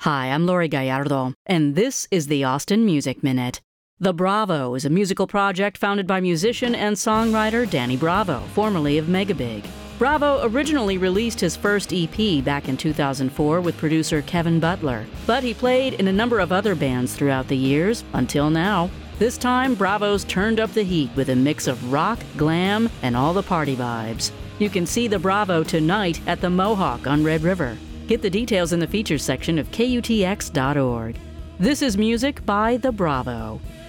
Hi, I'm Lori Gallardo, and this is the Austin Music Minute. The Bravo is a musical project founded by musician and songwriter Danny Bravo, formerly of Megabig. Bravo originally released his first EP back in 2004 with producer Kevin Butler, but he played in a number of other bands throughout the years, until now. This time, Bravo's turned up the heat with a mix of rock, glam, and all the party vibes. You can see the Bravo tonight at the Mohawk on Red River. Get the details in the features section of KUTX.org. This is music by The Bravo.